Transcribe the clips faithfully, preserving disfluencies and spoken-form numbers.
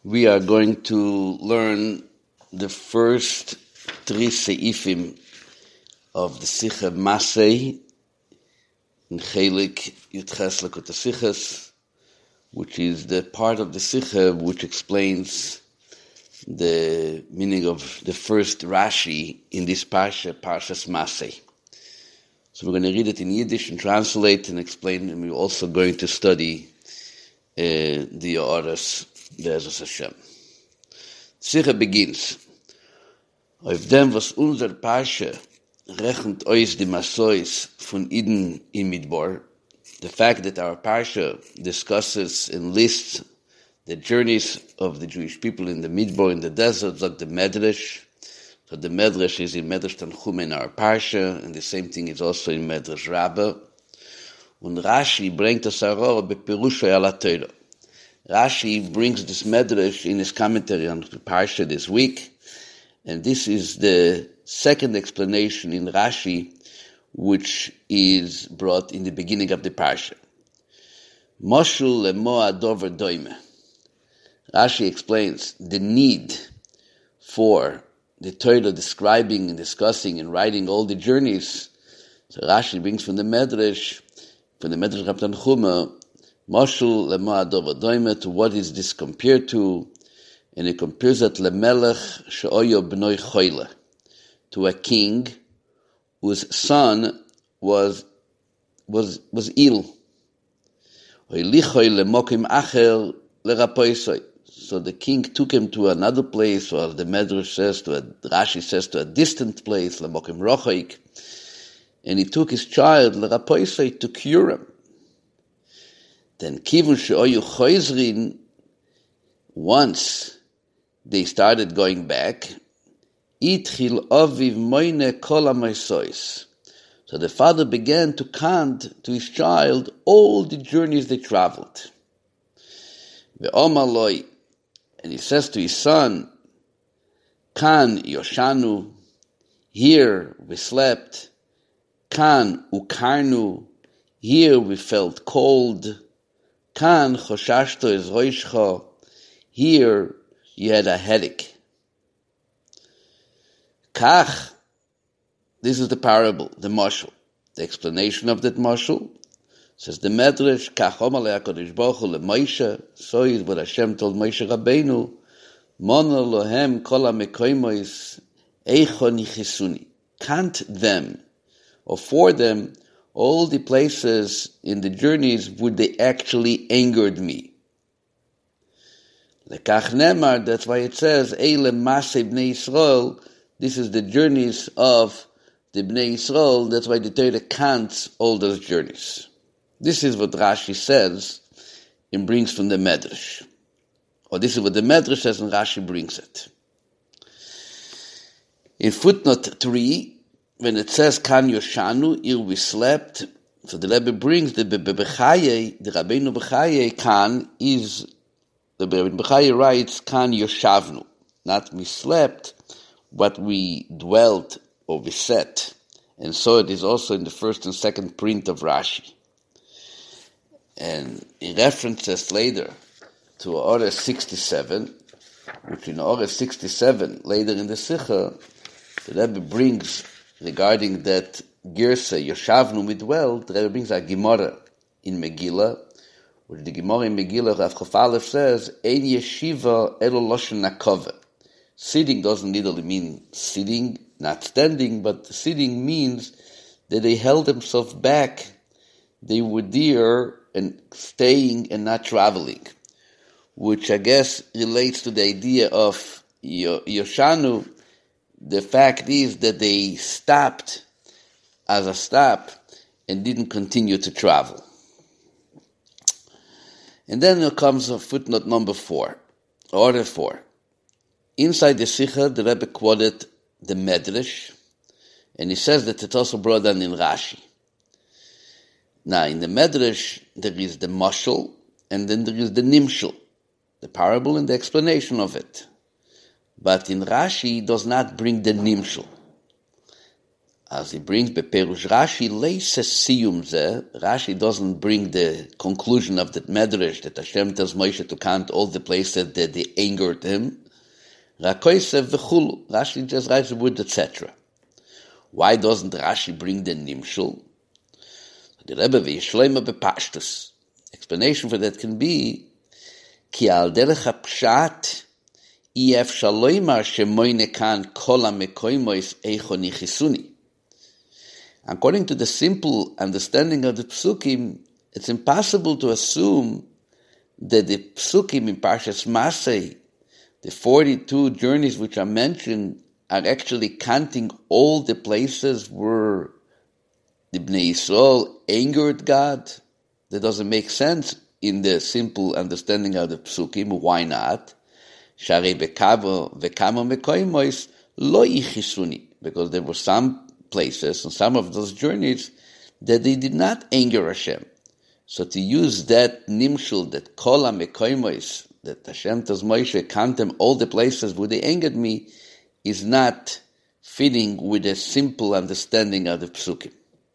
we are going to learn the first three seifim of the Sicha Masei in Chelik Yudches Lekutei Sichos, which is the part of the Sicha which explains the meaning of the first Rashi in this Parsha, Parshas Masei. So we're going to read it in Yiddish and translate and explain, and we're also going to study uh, the Oras Be'ezus Hashem. Sicha begins. Auf dem, was unser Parsha rechnet ois die Masois von Eden in Midbar, the fact that our Parsha discusses and lists the journeys of the Jewish people in the Midbar, in the desert, like the Medrash. So the Medrash is in Medrash Tanchum in our Parsha, and the same thing is also in Medrash Rabbah. Und Rashi bringt das Aror bePirusho ala Torah. Rashi brings this Medrash in his commentary on the Parsha this week, and this is the second explanation in Rashi, which is brought in the beginning of the Parsha. Moshul lemo adover doime. Rashi explains the need for the Torah describing and discussing and writing all the journeys. So Rashi brings from the Medrash, from the Medrash Rab Tanchuma, Moshul lemo adover doime, to what is this compared to? And it compares it lemelech she'oyo b'noi choyle, to a king whose son was was was ill. So the king took him to another place, or the Medrash says, to a Rashi says, to a distant place, lemokim rochaik, and he took his child lerapoisoi to cure him. Then kivun she'oyu choizrin, once they started going back, itchil aviv moine kol hamoisos. So the father began to count to his child all the journeys they traveled. Ve'omar loi, and he says to his son, kan yoshanu, here we slept. Kan ukarnu, here we felt cold. Kan choshashto es roishcha, here you had a headache. Kach, this is the parable, the mashal, the explanation of that mashal. Says the Medrash, Kach omar le'HaKadosh Baruch Hu leMoshe, so is what Hashem told Moshe Rabbeinu, Mona lohem kol hamekoimos eicho nichisuni. Count them, or for them, all the places in the journeys where they actually angered me. Lekach nemar, that's why it says, Eile masei bnei Yisrael, this is the journeys of the Bnei Yisrael, that's why the Torah counts all those journeys. This is what Rashi says and brings from the Medrash. Or this is what the Medrash says and Rashi brings it. In footnote three, when it says, Kan yoshanu, here we slept, so the Rebbe brings the Bechaye, the Rabbeinu Bechaye, Kan is, the Rabbeinu Bechaye writes, Kan yoshavnu, not we slept, but we dwelt or we sat. And so it is also in the first and second print of Rashi. And in references later to Orah sixty-seven, which in Orah sixty-seven, later in the Sicha, the Rebbe brings regarding that Girsa, Yoshavnu midwell, the Rebbe brings a Gemara in Megillah, where the Gemara in Megillah, Rav Chaf Aleph says, Ein yeshiva elo loshen nakove. Sitting doesn't literally mean sitting, not standing, but sitting means that they held themselves back. They were there and staying and not traveling, which I guess relates to the idea of Yoshanu. The fact is that they stopped as a stop and didn't continue to travel. And then there comes a footnote number four, order four. Inside the Sicha, the Rebbe quoted the Medrash, and he says that it's also brought down in Rashi. Now, in the Medrash, there is the mashal, and then there is the nimshal, the parable and the explanation of it. But in Rashi, it does not bring the nimshal. As he brings Beperush Rashi, Leise Siyum Zeh, Rashi doesn't bring the conclusion of the Medrash that Hashem tells Moshe to count all the places that they angered him. Rakoisev v'chulu. Rashi just writes the word et cetera. Why doesn't Rashi bring the Nimshul? The Rebbe v'yishleima bepashtus. Explanation for that can be Ki al derech hapshat ef shaloimar shemoine kan kol hamekoimos eicho nichisuni. According to the simple understanding of the Psukim, it's impossible to assume that the Psukim in Parshas Masei, the forty-two journeys which are mentioned, are actually counting all the places where the Bnei Yisrael angered God. That doesn't make sense in the simple understanding of the Psukim. Why not? Sharei bekavo vekamo mekoimois lo yichisuni. Because there were some places and some of those journeys that they did not anger Hashem. So to use that nimshul, that kol hamekoimos, that Hashem tells Moshe, count them all the places where they angered me, is not fitting with a simple understanding of the Psukim.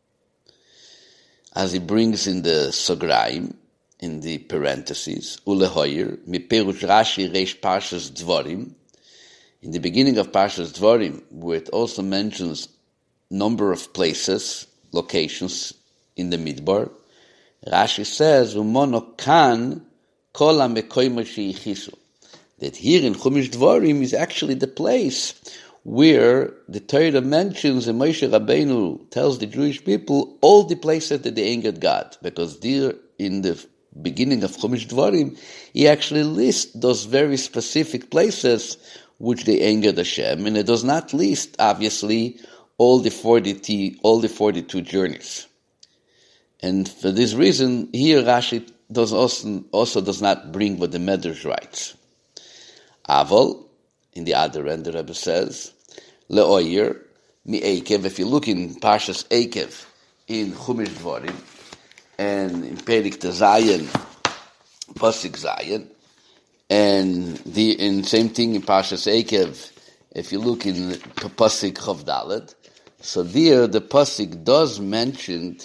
As he brings in the Sograim, in the parentheses, Ulehoyer, Miperush Rashi Reish Parshas Dvorim, in the beginning of Parshas Dvorim, where it also mentions number of places, locations in the Midbar, Rashi says, Umono kan kol hamekoimo sheyichisu. That here in Chumash Dvorim is actually the place where the Torah mentions and Moshe Rabbeinu tells the Jewish people all the places that they angered God. Because there in the beginning of Chumash Dvorim, he actually lists those very specific places which they angered Hashem, and it does not list, obviously, all the forty, all the forty-two journeys. And for this reason, here Rashi does also, also does not bring what the Medrash writes. Aval, in the other end, the Rebbe says, Le'oyer, mi Eikev, if you look in Parshas Eikev, in Chumash Dvorim, and in Perik Zayin, Pasuk Zayin, and the in same thing in Parshas Eikev, if you look in Pasuk Chav Daled, so there the Pasuk does mention,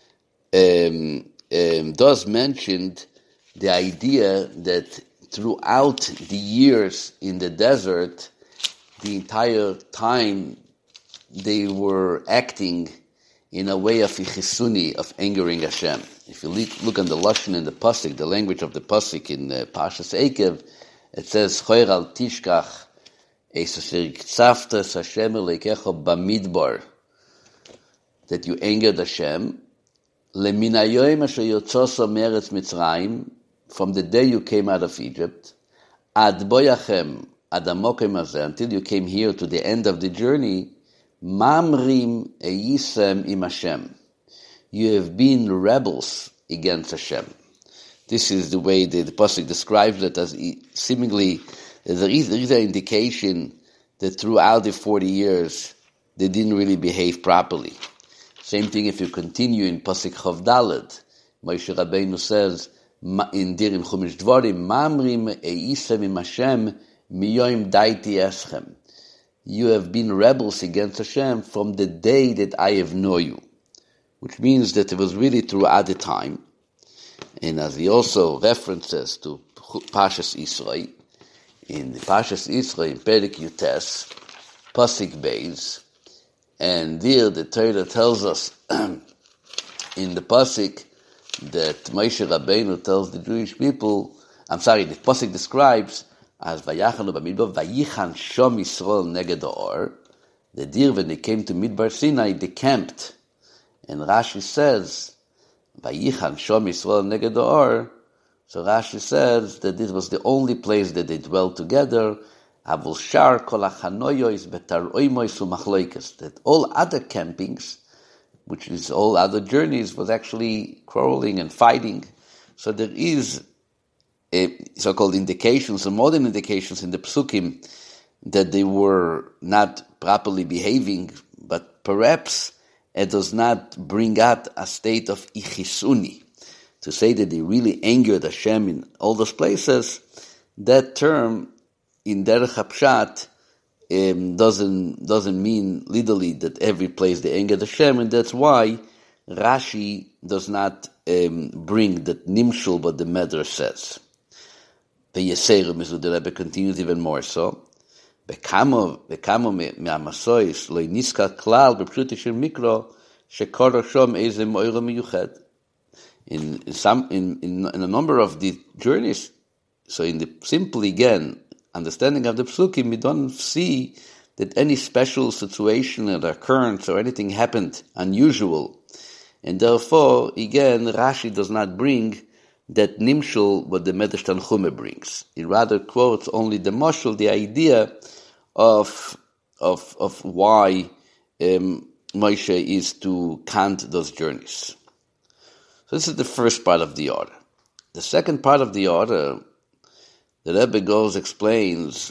um, um, does mention the idea that throughout the years in the desert, the entire time they were acting in a way of Yichisuni, of angering Hashem. If you look on the Lashon in the Pasuk, the language of the Pasuk in uh, Parshas Eikev, it says, Choyer al tishkach eis asher ktzavtas Hashem eleikecha bamidbar, that you angered Hashem, leminayoim asher yotzosa meretz Mitzrayim, from the day you came out of Egypt, ad boyachem, ad amokem hazeh, until you came here to the end of the journey, mamrim eisem im Hashem. You have been rebels against Hashem. This is the way the, the Pasuk describes it, as seemingly there is, there is an indication that throughout the forty years they didn't really behave properly. Same thing if you continue in Pasuk Chav Daled, Moshe Rabbeinu says, in Dirim Chumash Dvorim, Mamrim eisem im Hashem miyoim daiti eschem. You have been rebels against Hashem from the day that I have known you. Which means that it was really throughout the time. And as he also references to Parshas Yisro, in the Parshas Yisro, in Perik Yutes, Pasuk Beis, and there the Torah tells us in the Pasuk that Moshe Rabbeinu tells the Jewish people, I'm sorry, the Pasuk describes as Vayachanu b'Midbar, Vayichan Shom Yisrael neged ha'or, the deer when they came to Midbar Sinai, they camped. And Rashi says, Vayichan Shom Yisrael neged ha'or, so Rashi says that this was the only place that they dwelt together, Avul Shar kol hachanoyos betaroimois u'machloikes, that all other campings, which is all other journeys, was actually quarreling and fighting. So there is a so-called indications, or modern indications in the Psukim, that they were not properly behaving, but perhaps it does not bring out a state of ichisuni. To say that they really angered Hashem in all those places, that term in Derech HaPshat um, doesn't doesn't mean literally that every place the Enged Hashem, and that's why Rashi does not um, bring that Nimshul, but the Medrash says. The Yeserim is what the Rebbe continues even more so. Bekamo bekamo me'amasois lo niska klal bepshuti shel mikro shekor shom eze moira miyuched. In in some in, in in a number of the journeys, so in the simply again understanding of the psukim, we don't see that any special situation or occurrence or anything happened unusual, and therefore again Rashi does not bring that nimshul what the Medrash Tanchuma brings. He rather quotes only the mashal, the idea of of of why um, Moshe is to count those journeys. So this is the first part of the order. The second part of the order, the Rebbe goes explains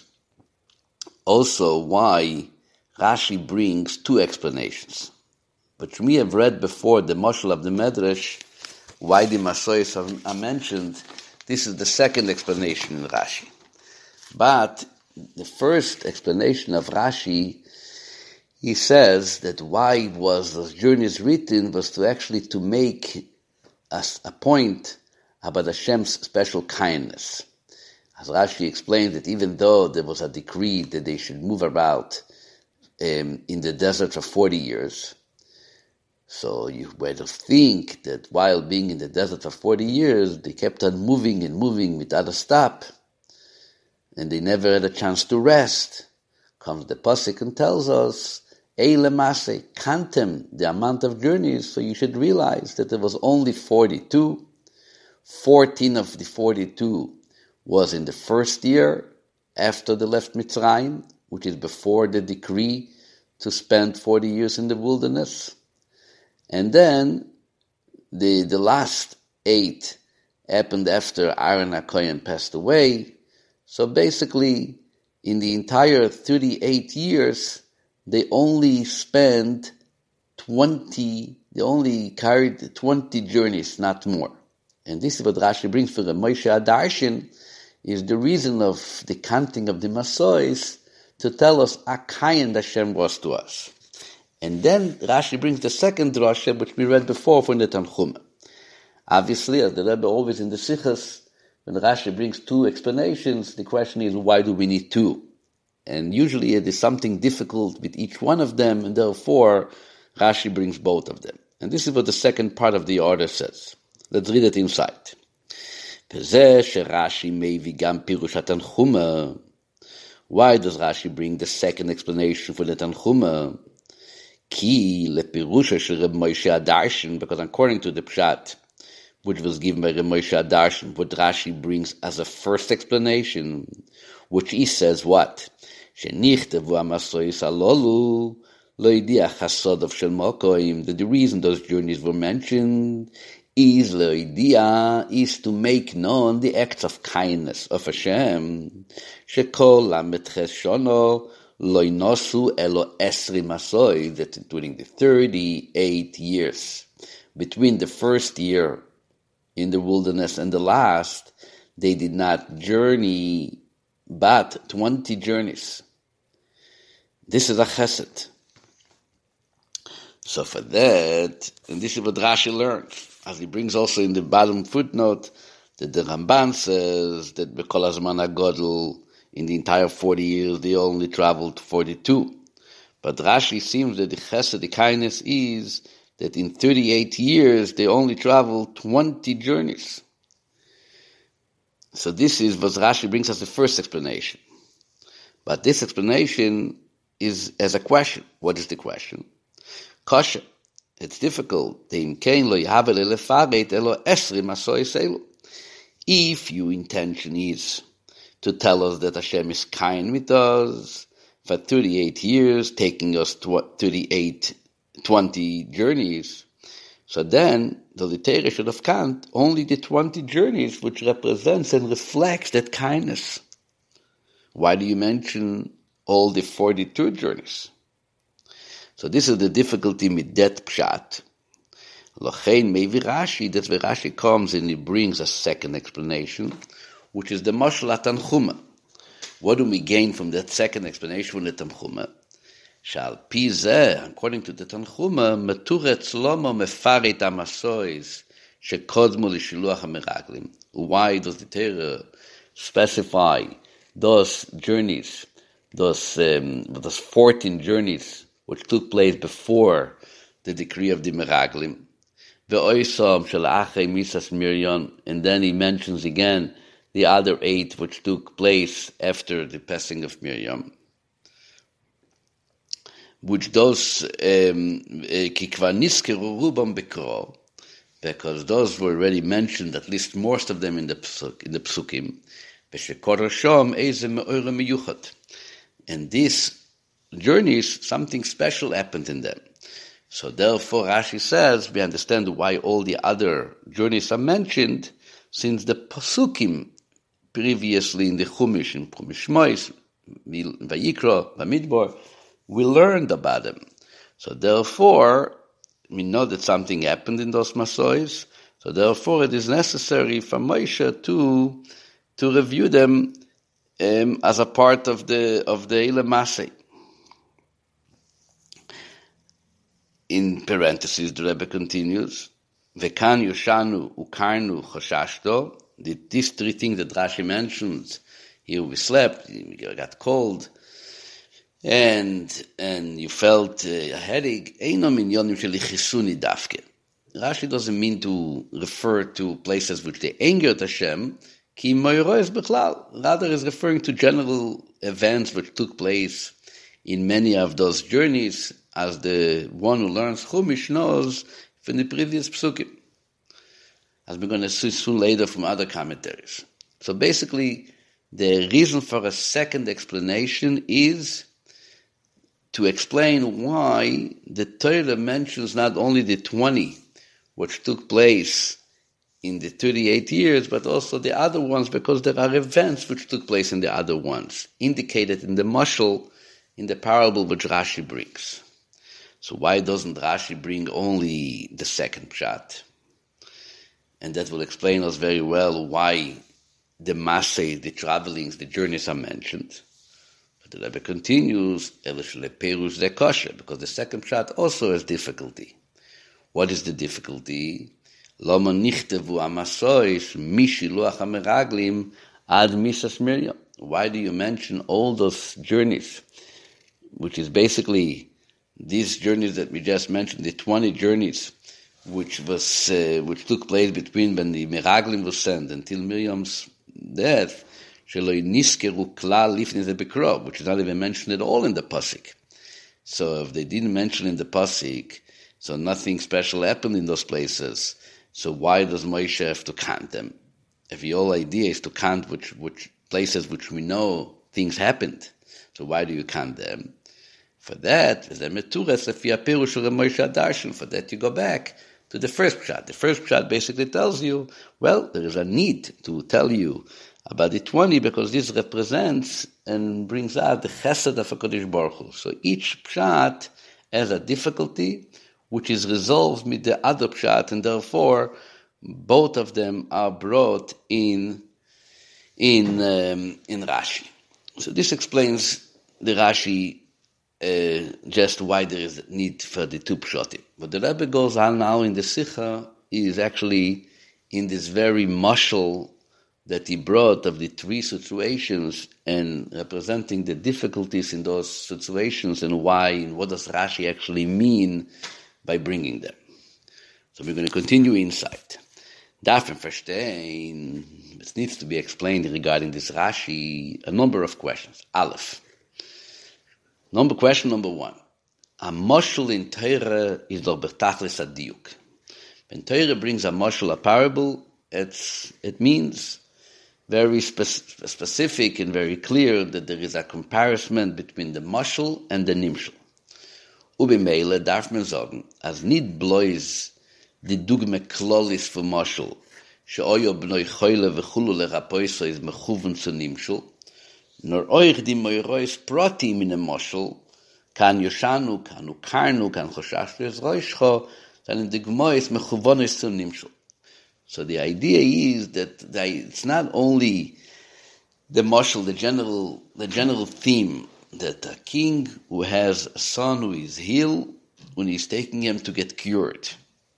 also why Rashi brings two explanations. But we have read before the mashal of the Medrash, why the Masois are mentioned. This is the second explanation in Rashi. But the first explanation of Rashi, he says that why was those journeys written was to actually to make us a point about Hashem's special kindness. As Rashi explained that even though there was a decree that they should move about um, in the desert for forty years, so you would think that while being in the desert for forty years, they kept on moving and moving without a stop, and they never had a chance to rest. Comes the pasuk and tells us, Eile Maseh, kantem, the amount of journeys, so you should realize that there was only forty-two. fourteen of the forty-two was in the first year after they left Mitzrayim, which is before the decree to spend forty years in the wilderness. And then the the last eight happened after Aaron HaKohen passed away. So basically, in the entire thirty-eight years, they only spent twenty, they only carried twenty journeys, not more. And this is what Rashi brings for the Moshe Adarshan, is the reason of the counting of the Masois to tell us how kind Hashem was to us. And then Rashi brings the second drasha, which we read before from the Tanchuma. Obviously, as the Rebbe always in the Sichas, when Rashi brings two explanations, the question is, why do we need two? And usually it is something difficult with each one of them, and therefore Rashi brings both of them. And this is what the second part of the order says. Let's read it inside. Why does Rashi bring the second explanation for the Tanchuma? Ki lepirusha shel Reb Moshe Adarshan, because according to the Pshat, which was given by Reb Moshe Adarshan, what Rashi brings as a first explanation, which he says what? Shenichtavu amasois alolu lo yidiach hasodov shel mokoim, that the reason those journeys were mentioned is lo yidiach, is to make known the acts of kindness of Hashem. Shekol lamet ches shono Loinosu elo esri masoi, that during the thirty-eight years between the first year in the wilderness and the last, they did not journey but twenty journeys. This is a chesed. So for that, and this is what Rashi learns, as he brings also in the bottom footnote, that the Ramban says that B'kol Hazman HaGodel, in the entire forty years, they only traveled forty-two. But Rashi seems that the chesed, the kindness, is that in thirty-eight years, they only traveled twenty journeys. So this is what Rashi brings as the first explanation. But this explanation is as a question. What is the question? Kasha. It's difficult. If your intention is to tell us that Hashem is kind with us for thirty-eight years, taking us to thirty-eight, twenty journeys, so then the Torah should have counted only the twenty journeys, which represents and reflects that kindness. Why do you mention all the forty-two journeys? So this is the difficulty with that pshat. Lochein maybe Rashi, that's where Rashi comes and he brings a second explanation, which is the mashal Tanchuma. What do we gain from that second explanation from the Tanchuma? Shal pi zeh, according to the Tanchuma, meturet slomo mefarit amasois shekodmu lishiluach hameraglim. Why does the Torah specify those journeys, those um, those fourteen journeys which took place before the decree of the Meraglim? Ve'oisam shel achrei misas Miriam, and then he mentions again the other eight which took place after the passing of Miriam, which those kikva niskeru rubam bekro, because those were already mentioned, at least most of them in the psuk, in the psukim. And these journeys, something special happened in them. So therefore, Rashi says, we understand why all the other journeys are mentioned, since the pasukim previously in the Chumash, in Chumash Mois, Vayikra, Bamidbar, we learned about them. So therefore, we know that something happened in those Masois, so therefore it is necessary for Moshe to to review them um, as a part of the of the Eile Masei. In parentheses, the Rebbe continues, Vekan Yoshanu Ukarnu Choshashto. These three things that Rashi mentions, here we slept, we got cold, and and you felt uh, a headache. Eino minyonim shelichisuni dafke. Rashi doesn't mean to refer to places which they angered Hashem, ki moiroes bechlal. Rather is referring to general events which took place in many of those journeys, as the one who learns Chumash knows from the previous psukim, as we're going to see soon later from other commentaries. So basically, the reason for a second explanation is to explain why the Torah mentions not only the twenty which took place in the thirty-eight years, but also the other ones, because there are events which took place in the other ones, indicated in the mashal, in the parable which Rashi brings. So why doesn't Rashi bring only the second pshat? And that will explain us very well why the masay, the travelings, the journeys are mentioned. But the Rebbe continues, because the second pshat also has difficulty. What is the difficulty? Lama nichtevu amasois mishiluach hameraglim ad misas Miriam. Why do you mention all those journeys, which is basically these journeys that we just mentioned, the twenty journeys, which was uh, which took place between when the Meraglim was sent until Miriam's death, sheloi niskeru klal lifnei the bekro, which is not even mentioned at all in the pasuk. So if they didn't mention in the pasuk, so nothing special happened in those places. So why does Moshe have to count them? If the whole idea is to count which which places which we know things happened, so why do you count them? For that, for that you go back to the first pshat. The first pshat basically tells you, well, there is a need to tell you about the twenty, because this represents and brings out the chesed of HaKadosh Baruch Hu. So each pshat has a difficulty which is resolved with the other pshat, and therefore both of them are brought in in um, in Rashi. So this explains the Rashi uh, just why there is a need for the two pshatim. But the Rebbe goes on now in the Sikha is actually in this very mashal that he brought of the three situations and representing the difficulties in those situations and why and what does Rashi actually mean by bringing them. So we're going to continue inside. Darf man verstehen, it needs to be explained regarding this Rashi, a number of questions. Aleph. Number question number one. A mashal in Torah is doch betachlis adiyuk. When Torah brings a mashal, a parable, it's, it means very spe- specific and very clear that there is a comparison between the mashal and the nimshal. Ubimeile darf man sagen, as nit blois die dugme klolis für mashal, sheoyo bnoi choyle v'chulu lerapoiso is mechuven zu nimshal, nor euch die moirois pratim in a mashal, kan yoshanu, kan ukarnu, kan choshashtu es roishcho, then in the gmois mechuvonis zu nimshal. So the idea is that they, it's not only the mashal, the general, the general theme that a king who has a son who is ill, when he's taking him to get cured.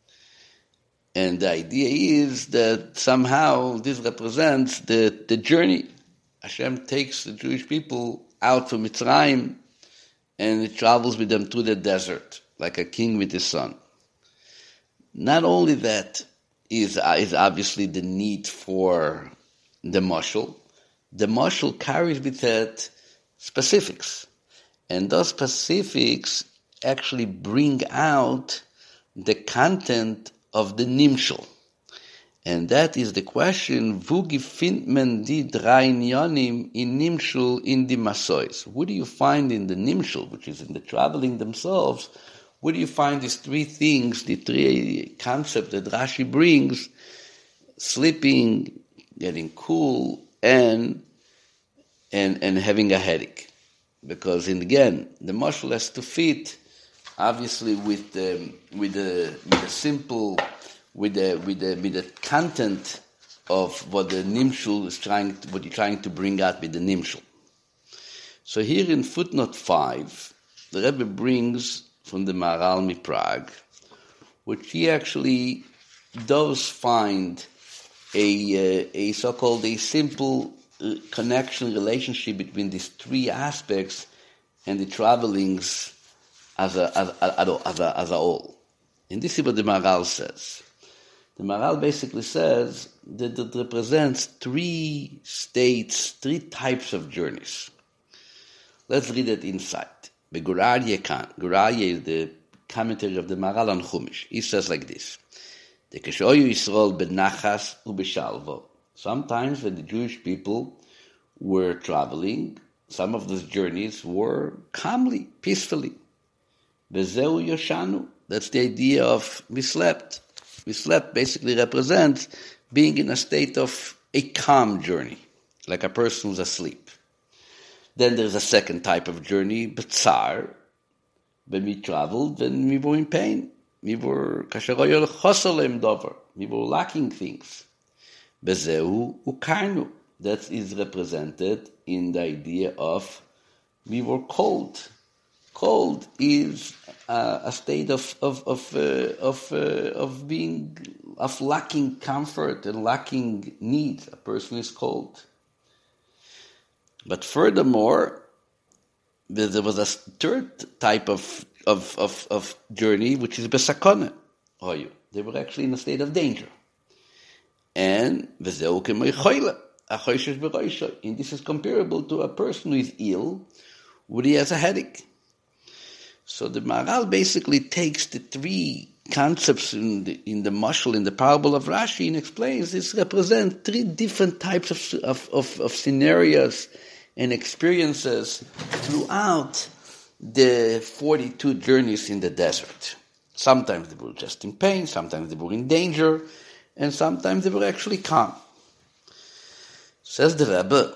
And the idea is that somehow this represents the, the journey. Hashem takes the Jewish people out from Mitzrayim and it travels with them through the desert, like a king with his son. Not only that is, is obviously the need for the mashal, the mashal carries with it specifics. And those specifics actually bring out the content of the nimshal. And that is the question, Wo gefindt man die drei Inyanim in nimshal in the masois? What do you find in the nimshal, which is in the traveling themselves? What do you find these three things, the three concepts that Rashi brings, sleeping, getting cool, and and and having a headache? Because in again, the mashal has to fit, obviously, with the with the with the simple, with the with the with the content of what the nimshul is trying, to, what you're trying to bring out with the nimshul. So here in footnote five, the Rebbe brings from the Maharal Miprag, which he actually does find a uh, a so-called a simple uh, connection, relationship between these three aspects and the travelings as a as a, as a, as a whole. And this is what the Maharal says. The Maharal basically says that it represents three states, three types of journeys. Let's read it inside. The Gurarye Khan. Gurarye is the commentary of the Maharal on Chumash. He says like this: the Keshoyu Yisrael benachas ubeshalvo. Sometimes when the Jewish people were traveling, some of those journeys were calmly, peacefully. Vezeu yoshanu. That's the idea of we slept. We slept basically represents being in a state of a calm journey, like a person who's asleep. Then there's a second type of journey, b'tzar. When we traveled, then we were in pain. We were kasheroyel chosolem dover. We were lacking things. Bezeu ukarnu. That is represented in the idea of we were cold. Cold is uh, a state of of of uh, of uh, of being of lacking comfort and lacking need. A person is cold. But furthermore, there was a third type of of of, of journey, which is besakona. They were actually in a state of danger. And and this is comparable to a person who is ill, when he has a headache. So the Maharal basically takes the three concepts in the, in the mashal, in the parable of Rashi, and explains this represents three different types of, of, of, of scenarios and experiences throughout the forty-two journeys in the desert. Sometimes they were just in pain, sometimes they were in danger, and sometimes they were actually calm. Says the Rebbe,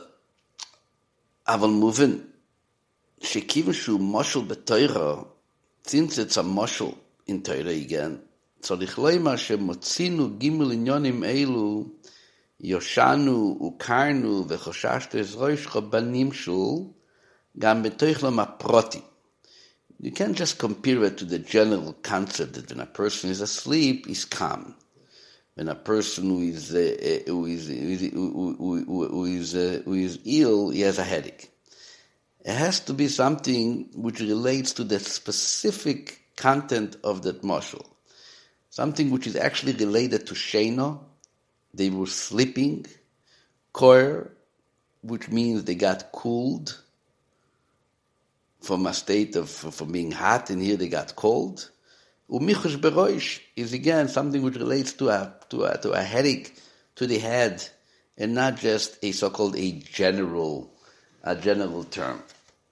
Aval Muvin, Shekiven Shu Moshel B'Torah, since it's a Moshel in Torah again, Tzorich Leima Shemotzinu Gimel Inyonim Eilu, Yoshanu Ukarnu V'Choshashtu Ezroishcha Banimshul, Gam B'Toichlem Aproti. You can't just compare it to the general concept that when a person is asleep, he's calm. When a person who is uh, who is who is, who, who, who, is, uh, who is ill, he has a headache. It has to be something which relates to the specific content of that mashal. Something which is actually related to Sheina. They were sleeping. Koer, which means they got cooled from a state of from being hot, and here they got cold. Umichush beroish is again something which relates to a to a to a headache to the head, and not just a so-called a general a general term.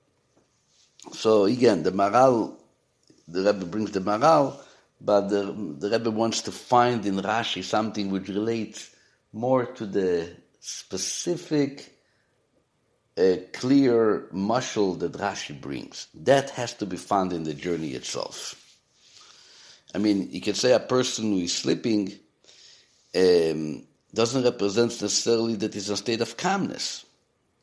So again, the Maharal, the Rebbe brings the Maharal, but the the Rebbe wants to find in Rashi something which relates more to the specific, uh, clear mashal that Rashi brings. That has to be found in the journey itself. I mean, you can say a person who is sleeping um, doesn't represent necessarily that he's in a state of calmness.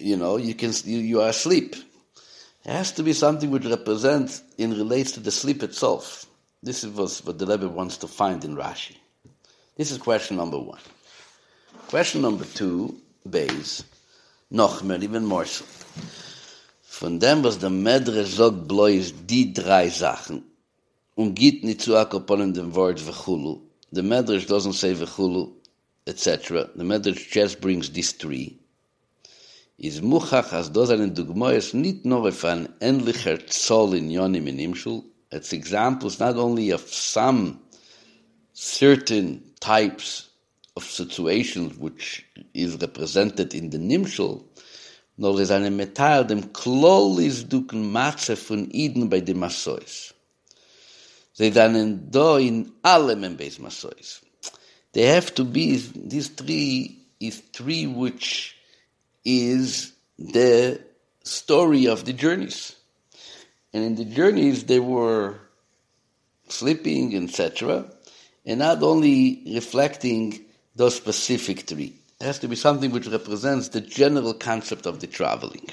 you know, you can you, you are asleep. It has to be something which represents and relates to the sleep itself. This is what the Rebbe wants to find in Rashi. This is question number one. Question number two, Beis, noch mehr, even more so. Von dem, was der Medrash sagt, bloß die drei Sachen, und geht nicht zu akkoponen dem Wort v'chulu. The Medrash doesn't say v'chulu, et cetera. The Medrash just brings these three. Is muchach, as those are in Dugmoyes, nicht nur auf ein ähnlicher Zoll in Yonim in Nimshul. It's examples not only of some certain types of situations which is represented in the Nimshul, nor is eine Metall dem klolis duken Matze von Eden bei den Masois. Sie dann da in allem im Beis Masois. They have to be, these three is three which is the story of the journeys. And in the journeys they were sleeping, et cetera, and not only reflecting those specific three. It has to be something which represents the general concept of the traveling.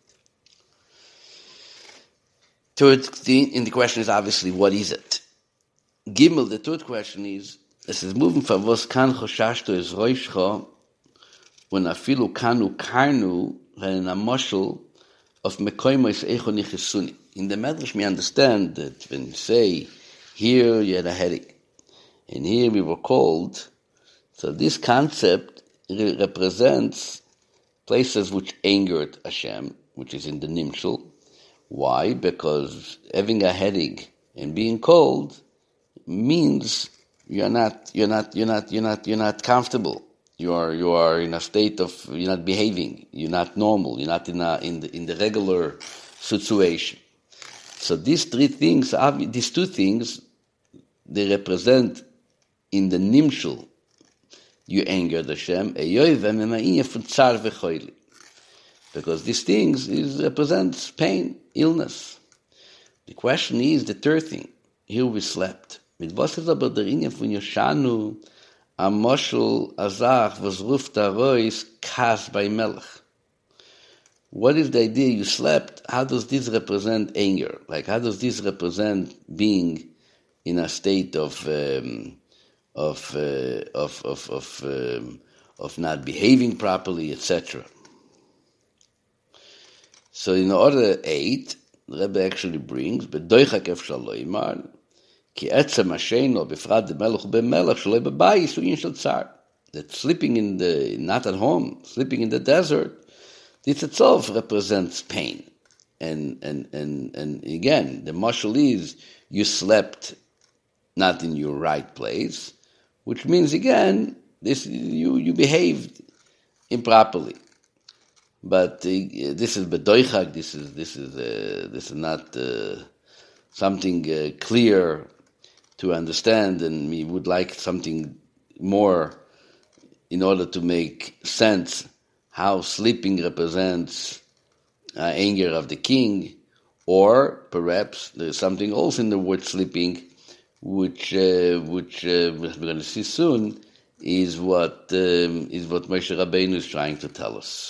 Third thing in the question is obviously, what is it? Gimel, the third question is, es ist moving from was kan choshashto is roishcho, when afilu kanu karnu, when a moshel of mekoimo is echo nichesuni. In the Medrash, we understand that when you say, here you had a headache, and here we were cold, so this concept re- represents places which angered Hashem, which is in the Nimshul. Why? Because having a headache and being cold means you're not, you're not, you're not, you're not, you're not comfortable. You are, you are in a state of, you're not behaving. You're not normal. You're not in a, in the, in the regular situation. So these three things, these two things, they represent in the Nimshul, you angered Hashem, because these things is, represents pain, illness. The question is the third thing. Here we slept. Mit was ist aber der Inge von Yoshanu, a moshel azach was ruft arois kas by melech? What is the idea you slept? How does this represent anger? Like, how does this represent being in a state of um, of, uh, of of of um, of not behaving properly, et cetera? So, in order eight, the Rebbe actually brings bedoichak ef shaloimar ki etzem hasheno befrad de melech bemelech shaloi bebayis uyin shel tzar. That sleeping in the not at home, sleeping in the desert, this itself represents pain. And and and and again, the mashal is you slept not in your right place, which means again this you you behaved improperly. But uh, this is bedoichak. This is this is uh, this is not uh, something uh, clear to understand, and we would like something more in order to make sense how sleeping represents uh, anger of the king, or perhaps there's something else in the word sleeping, which uh, which uh, we're going to see soon, is what um, is what Moshe Rabbeinu is trying to tell us.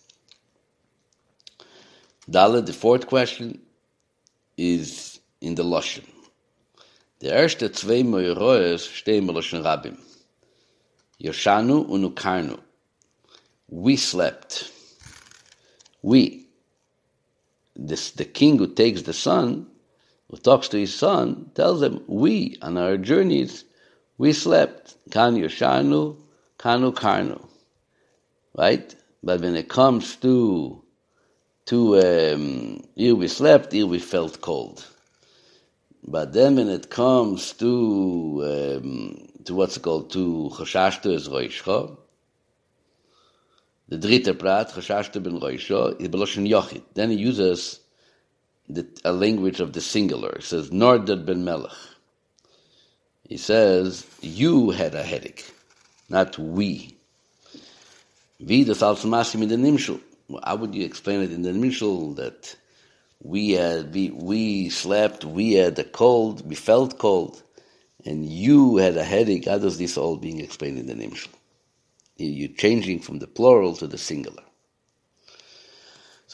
Dalet, the fourth question, is in the Lashon. The erste zwei Moiroes stehen bei Lashon Rabim. Yoshanu und Ukarnu. We slept. We. This, the king who takes the son, who talks to his son, tells him, we, on our journeys, we slept. Kan Yoshanu, Kanu Karnu. Right? But when it comes to to um, here we slept, here we felt cold. But then when it comes to um, to what's called to Choshashtu es Roishcho, the dritte prat, Choshashtu ben Roishcho, is Beloshen Yochid. Then he uses the a language of the singular. He says, Nordad ben Melech. He says, you had a headache, not we. We, das als Masim in the Nimshul. How would you explain it in the Nimshul that we had we we slept, we had a cold, we felt cold, and you had a headache? How does this all being explained in the Nimshul? You're changing from the plural to the singular.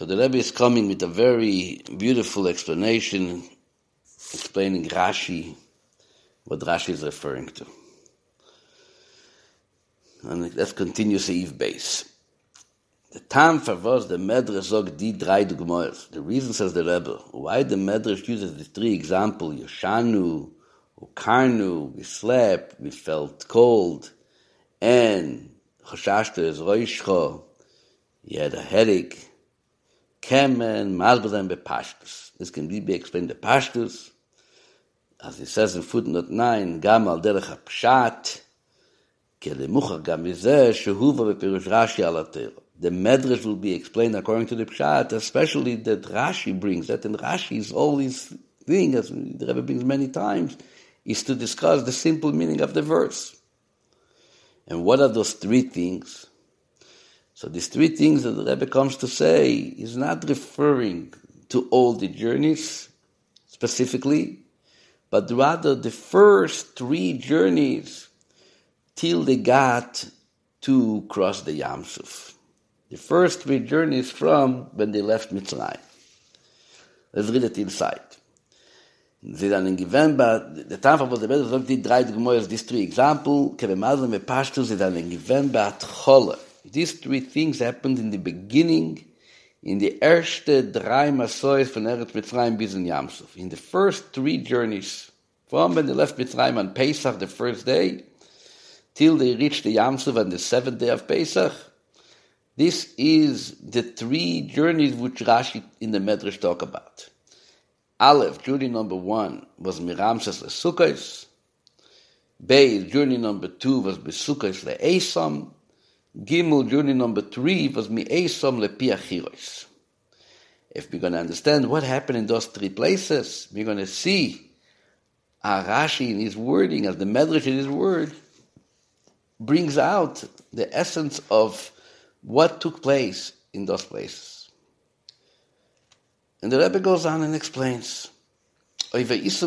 So the Rebbe is coming with a very beautiful explanation, explaining Rashi, what Rashi is referring to. And let's continue Seif base. The time for was the Medrash zog di drei dugmoes. The reason, says the Rebbe, why the Medrash uses the three examples, Yoshanu, Ukarnu, we slept, we felt cold, and Choshashta is Roishcho, you had a headache, Kemen, Masbazan bepashtus. This can be explained the pashtus, as it says in footnote nine, Gam al derech ha-pshat, Kelemuchar gam mizeh, shehuva bepirush Rashi al atero. The Medrash will be explained according to the Pshat, especially that Rashi brings, that in Rashi's always thing, as the Rebbe brings many times, is to discuss the simple meaning of the verse. And what are those three things? So these three things that the Rebbe comes to say is not referring to all the journeys specifically, but rather the first three journeys till they got to cross the Yam Suf. The first three journeys from when they left Mitzrayim. Let's read it inside. Sie dann given, but the time of the better of the drei Gemores, these three example, Kevemazle me Pashtu, sie dann given bat Chola. These three things happened in the beginning, in the erste drei Masois von Eretz Mitzrayim bis in Yam Suf. In the first three journeys, from when they left Mitzrayim on Pesach, the first day, till they reached the Yam Suf on the seventh day of Pesach. This is the three journeys which Rashi in the Medrash talk about. Aleph, journey number one, was Miramses leSukkos. Beis, journey number two, was Besukkos leEsam. Gimel, journey number three, was Mi'esam lePiachiros. If we're going to understand what happened in those three places, we're going to see how Rashi in his wording, as the Medrash in his word, brings out the essence of what took place in those places. And the Rebbe goes on and explains, if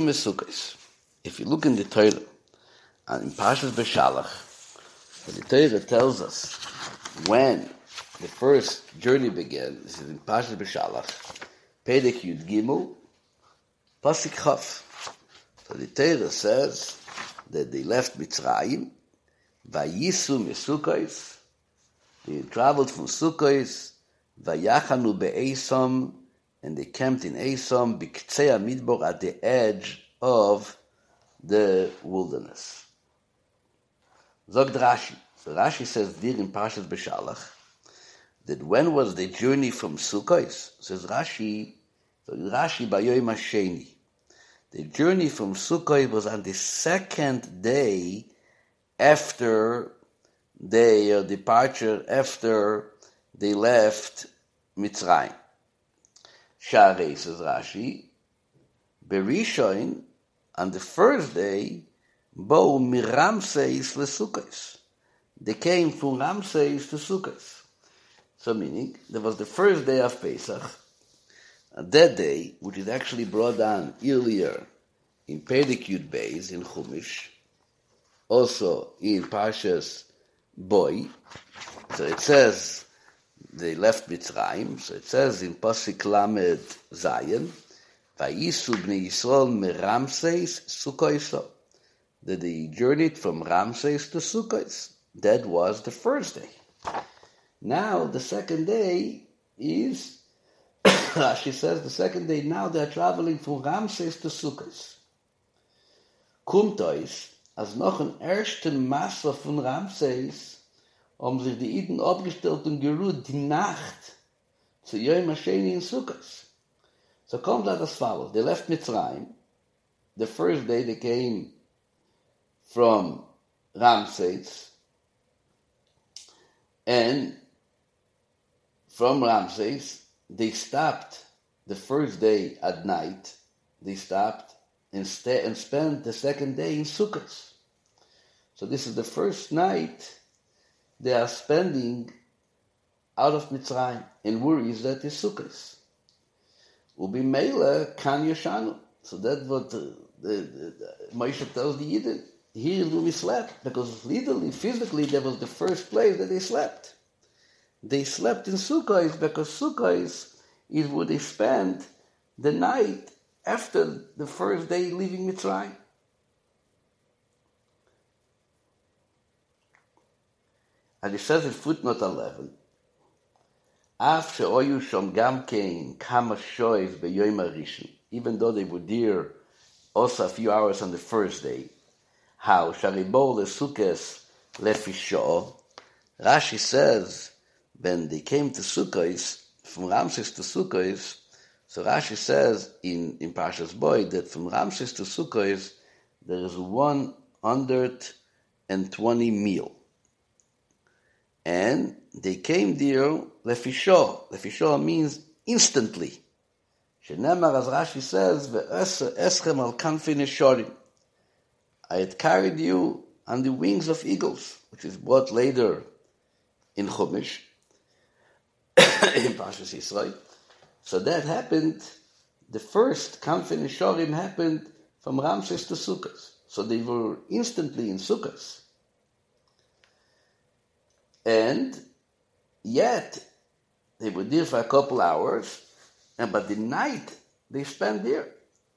you look in the Torah, and in Parshas Beshalach, the Torah tells us when the first journey began. This is in Parshas Beshalach, Perek Yud Gimel, Pasuk Chaf. So the Torah says that they left Mitzrayim, Vayisu Mesukos. They traveled from Sukkos, Vayachanu be'Esam, and they camped in Esam, B'ktzei HaMidbar, at the edge of the wilderness. Zog Rashi. So Rashi says there in Parshas Beshalach, that when was the journey from Sukkos? Says Rashi, so Rashi Bayoyim HaSheni. The journey from Sukkos was on the second day after their departure, after they left Mitzrayim. Sharei, says Rashi, Berishon, on the first day, Bo Miramses leSukkos. They came from Ramses to Sukkos. So meaning, there was the first day of Pesach, and that day, which is actually brought down earlier in Perek Yud Beis, in Chumash, also in Parshas Boy. So it says they left Mitzrayim. So it says in Pasuk Lamed Zayin, Vayisu bnei Yisrael meRamses Sukkos, that they journeyed from Ramses to Sukkos. That was the first day. Now the second day is, Rashi says, the second day now they are traveling from Ramses to Sukkos. Kumtois, als noch ein ersten Masse von Ramses, haben sich die Iden abgestellt und geruht die Nacht zu Yom HaSheni in Sukkos. So comes out as follows. They left Mitzrayim. The first day they came from Ramses, and from Ramses they stopped the first day at night. They stopped and, sta- and spent the second day in Sukkot. So this is the first night they are spending out of Mitzrayim, and worries that is Sukkot. Ubi Meila kan Yoshanu. So that's what the, the, the, the Moshe tells the Yidden. Here we slept, because literally, physically, that was the first place that they slept. They slept in Sukkot because Sukkot is where they spent the night after the first day leaving Mitzrayim. And it says in footnote eleven, Af she'oyu shom gam kein kama shoyv beyoyim harishon, even though they were there also a few hours on the first day. How? Sharibo lesukkes lefisho. Rashi says, when they came to Sukkot, from Ramses to Sukkot, so Rashi says in, in Parshas Boy that from Ramses to Sukkot, there is one hundred twenty meal. And they came there lefisho. Lefisho means instantly. Shenemar, as Rashi says, ve'eschem al kanfi neshorim. I had carried you on the wings of eagles, which is brought later in Chumash, in Parshas Yisrael. So that happened, the first kanfi neshorim happened from Ramses to Sukkot. So they were instantly in Sukkot. And yet, they were there for a couple hours, and but the night they spent there.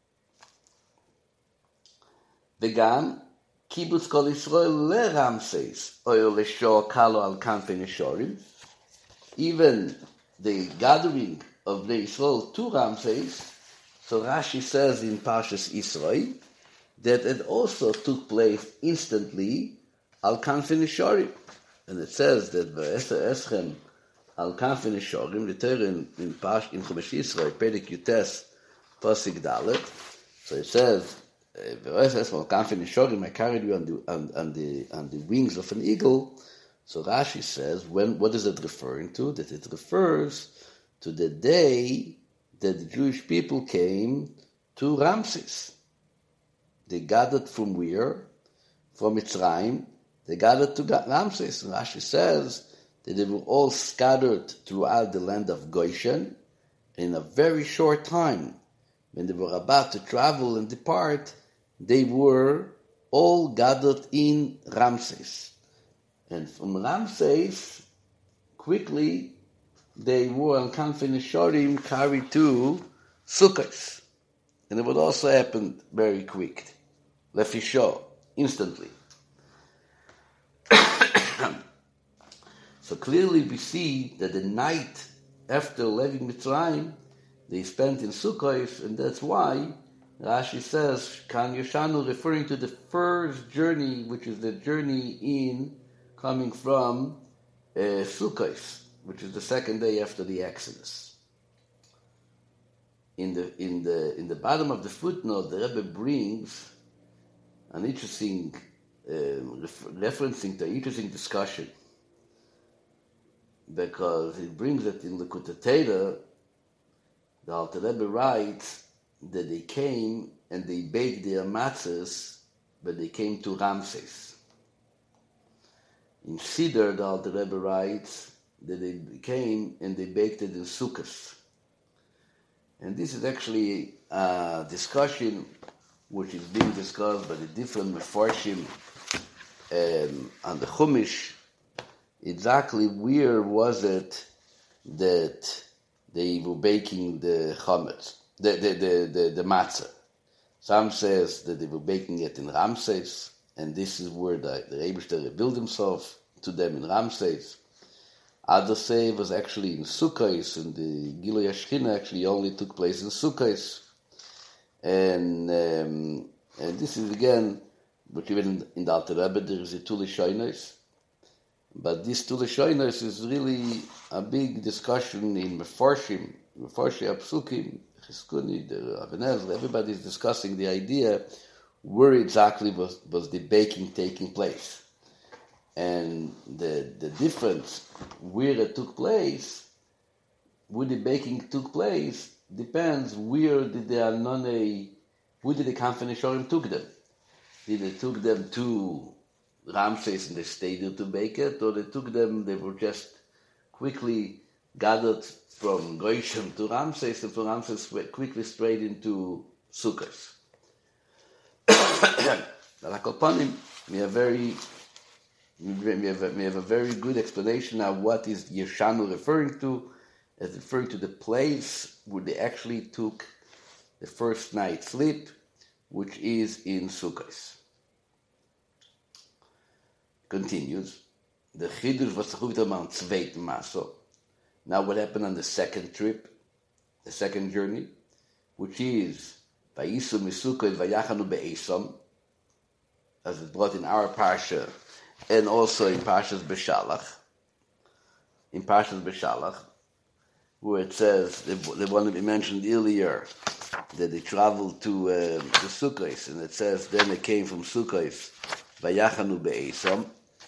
V'gam kibbutz kol Yisrael le Ramses oyo lesho kalo al kanfei neshorim. Even the gathering of the Yisrael to Ramses, so Rashi says in Parshas Yisrael that it also took place instantly al kanfei neshorim. And it says that V'eser eschem al kanfei neshorim, the Torah in in Pash in Chumash Yisrael, Perek Yutes, Pasuk Dalet. So it says, V'eser eschem al kanfei neshorim, I carried you on the on, on the on the wings of an eagle. So Rashi says, when what is it referring to? That it refers to the day that the Jewish people came to Ramses. They gathered from where? From Mitzrayim. They gathered to Ramses. And Rashi says that they were all scattered throughout the land of Goshen. In a very short time, when they were about to travel and depart, they were all gathered in Ramses. And from Ramses, quickly, they were on Kanfei Neshorim carried to Sukkot. And it would also happen very quick. Lefisho, instantly. So clearly we see that the night after leaving Mitzrayim, they spent in Sukkot, and that's why Rashi says, Kan Yoshanu, referring to the first journey, which is the journey in coming from uh, Sukkot, which is the second day after the Exodus. In the in the in the bottom of the footnote, the Rebbe brings an interesting uh, refer- referencing to an interesting discussion, because it brings it in Likutei Torah. The Alter Rebbe writes that they came and they baked their matzahs, but they came to Ramses. In Siddur, the Alter Rebbe writes that they came and they baked it in Sukkot. And this is actually a discussion which is being discussed by the different Mefarshim um, on the Chumash. Exactly where was it that they were baking the chametz, the the the the, the matzah? Some says that they were baking it in Ramses, and this is where the the Eibishter revealed himself to them in Ramses. Others say it was actually in Sukkot, and the Gilui HaShechina actually only took place in Sukkot. And um, and this is again, but even in the Alter Rebbe there is a two Lashonos. But this two Lashonos is really a big discussion in Mefarshim, Mefarshim Apsukim, Chizkuni, the Avenel. Everybody is discussing the idea where exactly was, was the baking taking place. And the the difference where it took place, where the baking took place, depends where did the Alnone, where did the Kanfei Neshorim took them. Did they took them to Ramses and they stayed there to bake it, or they took them, they were just quickly gathered from Goshen to Ramses, and from Ramses quickly straight into Sukkot. Alakopanim, we have very we have, a, we have a very good explanation of what is Yeshanu referring to, as referring to the place where they actually took the first night sleep, which is in Sukkot. Continues. The Chidush was Chuvita Mount Zveit Maso. Now what happened on the second trip, the second journey, which is Vayisu Misukot Vayachanu Be'esom, as it's brought in our Parsha, and also in Parshas Beshalach, in Parshas Beshalach, where it says, the, the one that we mentioned earlier, that they traveled to uh, the Sukkot, and it says, then they came from Sukkot, Vayachanu Be'esom,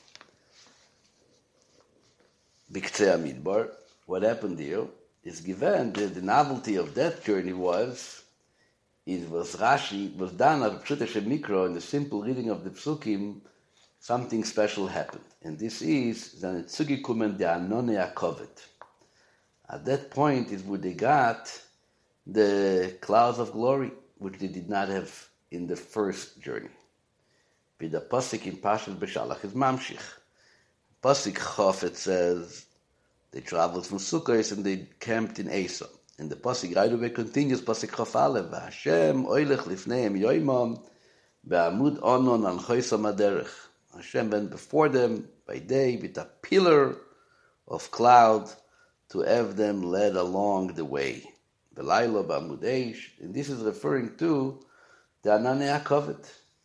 Biktzei Amidbar. What happened here is given that the novelty of that journey was, it was Rashi, it was done at Pshuta Shemikro, in the simple reading of the Psukim, something special happened. And this is, Zanetsugi Kumen de Anone Akovet. At that point is where they got the clouds of glory, which they did not have in the first journey. With the Pasuk in Parshas Beshalach is Mamshich. Pasuk Chof, it says, they traveled from Sukkot and they camped in Esom. And the Pasuk right away continues, Pasuk Chof Aleph, Hashem oilech lifneim yoimam, be'amud onon al choisam aderech. Hashem went before them by day with a pillar of cloud to have them led along the way. Belaylo ba'amud eish, and this is referring to the Ananei HaKavod.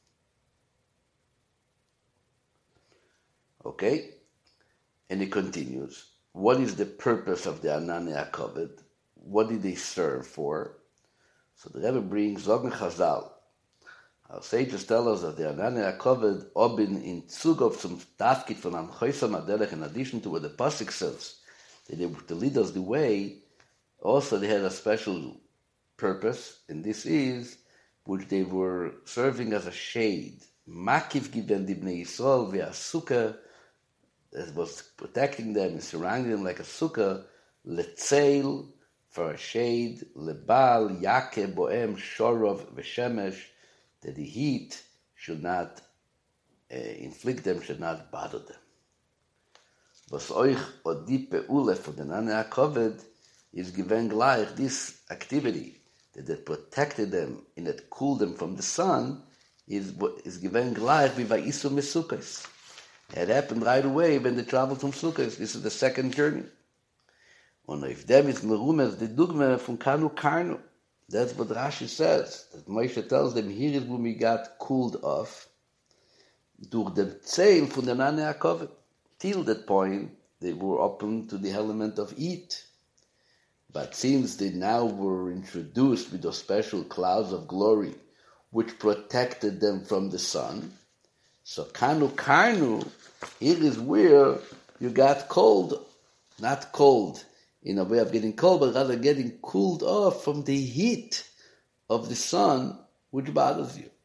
Okay? And it continues. What is the purpose of the Ananei HaKavod? What did they serve for? So the Rebbe brings Zogn Chazal. Our sages tell us that the Ananei HaKavod obin in Zugov zum Tafkid von Am Choisam Adelech, in addition to what the Pasuk says, that they were to lead us the way, also they had a special purpose, and this is, which they were serving as a shade. Makiv given Dibnei Yisrael ve'asuka, that was protecting them and surrounding them like a sukkah, letzeil, for a shade, lebal, yake, boem, shorov, veshemesh, that the heat should not uh, inflict them, should not bother them. Was euch odi peule for the Ananei HaKavod is given gleich this activity that, that protected them and that cooled them from the sun is is given gleich wie vayisu misukos. It happened right away when they traveled from Sukkot. This is the second journey. And if them is merumes the dugme from Kanu Karnu. That's what Rashi says. That Moshe tells them, here is when we got cooled off. Durch the Zeil from the Ananei HaKavod. Till that point, they were open to the element of heat. But since they now were introduced with those special clouds of glory, which protected them from the sun, so Kanu Karnu, here is where you got cold, not cold in a way of getting cold, but rather getting cooled off from the heat of the sun, which bothers you.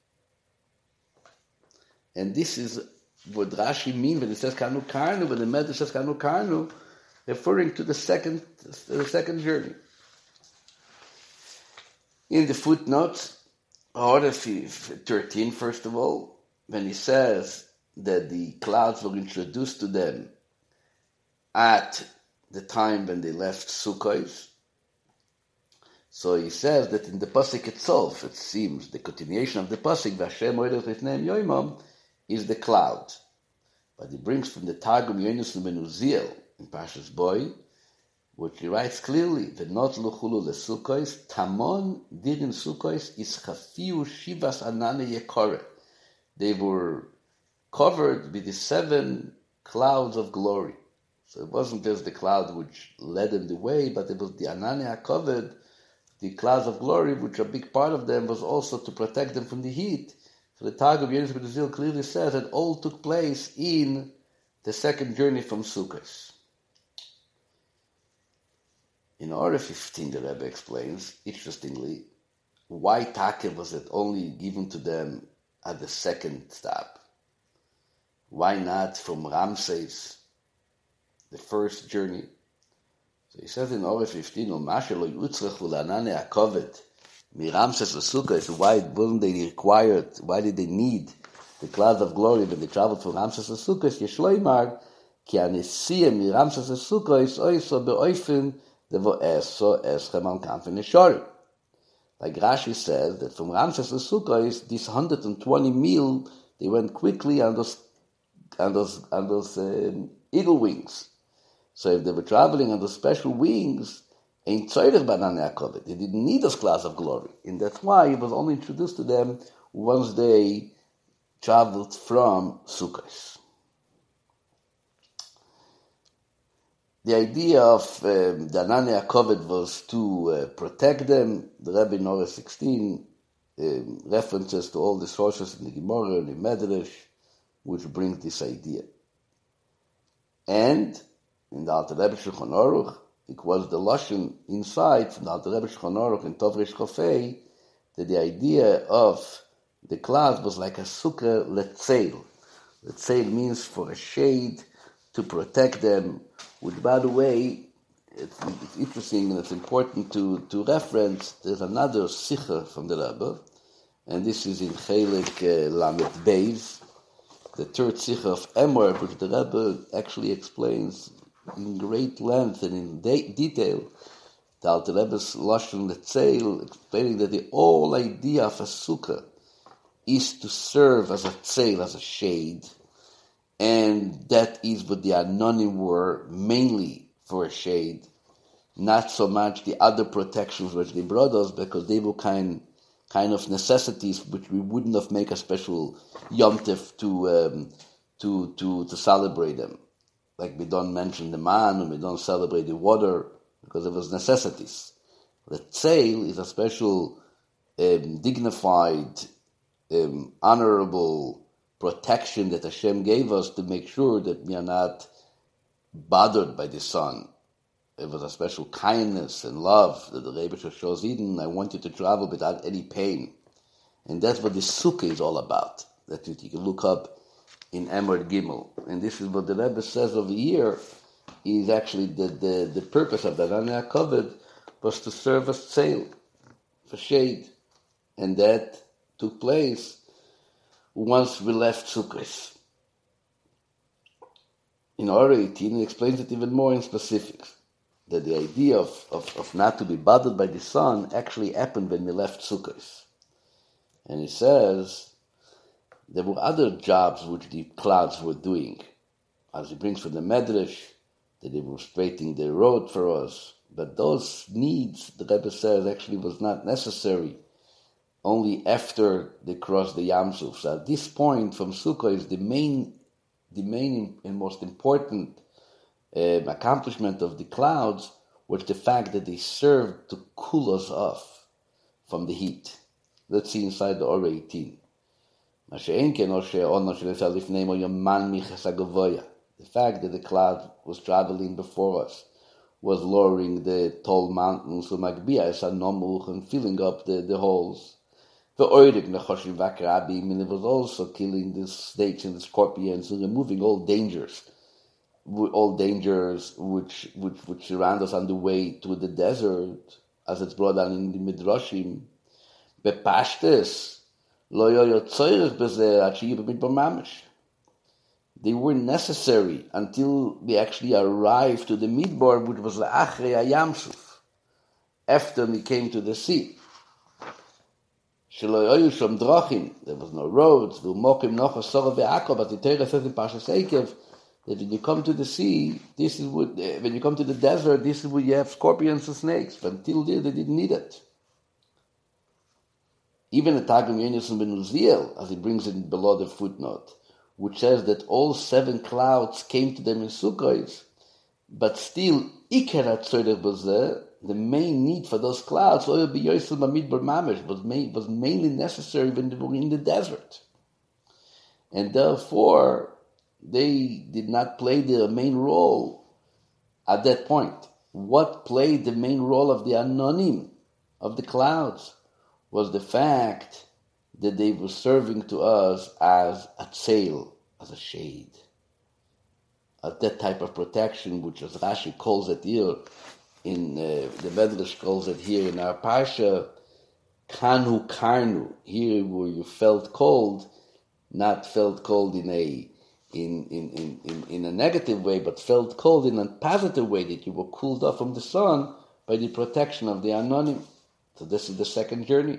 And this is what Rashi means when it says Kanu Karnu, when the Medrash says Kanu Karnu, referring to the second, the second journey. In the footnotes, order thirteen, first of all, when he says that the clouds were introduced to them at the time when they left Sukkot, so he says that in the Pasuk itself, it seems, the continuation of the Pasuk, Vashem oilech lifneim yoimam, is the cloud. But he brings from the Targum Yonus Menuziel in Parshas Boy, which he writes clearly, V'not luchulu leSukkos, tamon dirin Sukkos is chafiu shivas anane yekore. They were covered with the seven clouds of glory. So it wasn't just the cloud which led them the way, but it was the Ananei HaKavod, the clouds of glory, which a big part of them was also to protect them from the heat. So the Targum Yonus Menuziel clearly says that all took place in the second journey from Sukkot. In Order fifteen, the Rebbe explains, interestingly, why Take was it only given to them at the second stop? Why not from Ramses, the first journey? So he says in Order fifteen, Umashelo yutzrechu l'Ananei HaKavod, mi Ramses l'Sukkot, so why wasn't they required, why did they need the clouds of glory when they traveled from Ramses l'Sukkot? Yeshloimar, ki anesia mi Ramses l'Sukkot, oiso be'oifen devo eso eschem al kamfen neshori. Like Rashi says that from Ramses to Sukkot, these one hundred twenty mil, they went quickly on those on those on those um, eagle wings. So if they were traveling on those special wings, ain't tzorich b'Ananei HaKavod. They didn't need those clouds of glory, and that's why it was only introduced to them once they traveled from Sukkot. The idea of um, the Ananei HaKavod was to uh, protect them. The Rebbe in Orah sixteen um, references to all the sources in the Gemara and the Medrash, which bring this idea. And in the Alter Rebbe Shulchan Aruch, it was the Lashon inside from the Alter Rebbe Shulchan Aruch in Tov Reish Chafei that the idea of the cloud was like a sukkah letzeil. Letzeil means for a shade to protect them, which, by the way, it's, it's interesting and it's important to, to reference. There's another sicha from the Rebbe, and this is in Chelik uh, Lamed Beis, the third sicha of Emor, which the Rebbe actually explains in great length and in de- detail. The Alter Rebbe's Lashon Letzeil, explaining that the whole idea of a sukkah is to serve as a tzeil, as a shade, and that is what the Anonim were, mainly for a shade, not so much the other protections which they brought us, because they were kind, kind of necessities which we wouldn't have made a special Yom Tov to, um, to, to, to celebrate them. Like we don't mention the man, and we don't celebrate the water, because it was necessities. The tzeil is a special, um, dignified, um, honorable protection that Hashem gave us to make sure that we are not bothered by the sun. It was a special kindness and love that the Rebbe shows Eden. I want you to travel without any pain. And that's what the sukkah is all about, that you can look up in Emor Gimel. And this is what the Rebbe says over here, is actually the, the, the purpose of the Ananei HaKavod was to serve as tzeil, for shade. And that took place once we left Sukkot. In Orah eighteen, he explains it even more in specifics, that the idea of, of, of not to be bothered by the sun actually happened when we left Sukkot. And he says there were other jobs which the clouds were doing, as he brings from the Medrash, that they were straightening the road for us. But those needs, the Rebbe says, actually was not necessary only after they crossed the Yam Suf. So at this point from Sukkot is the main, the main and most important uh, accomplishment of the clouds was the fact that they served to cool us off from the heat. Let's see inside the Orah eighteen. The fact that the cloud was traveling before us was lowering the tall mountains and filling up the, the holes. And it was also killing the snakes and the scorpions and removing all dangers, all dangers which, which, which surround us on the way to the desert, as it's brought down in the Midrashim. They were necessary until we actually arrived to the Midbar, which was Achrei Hayam Suf, after we came to the sea. There was no roads. But the Torah says in Parshas Eikev that when you come to the sea, this is what, when you come to the desert, this is where you have scorpions and snakes. But until there, they didn't need it. Even the Targum Yonasan ben Uziel, as he brings it below the footnote, which says that all seven clouds came to them in Sukkot, but still, Iker HaTzorech was there. The main need for those clouds, oil b'yoysel b'midbar mamish, was main, was mainly necessary when they were in the desert, and therefore they did not play the main role at that point. What played the main role of the Anonim, of the clouds, was the fact that they were serving to us as a tzeil, as a shade, as that type of protection, which as Rashi calls it here, in uh, the Medrash calls it here in our Parsha, Kanu Karnu, here where you felt cold, not felt cold in a in, in, in, in, in a negative way, but felt cold in a positive way, that you were cooled off from the sun by the protection of the Anonim. So this is the second journey.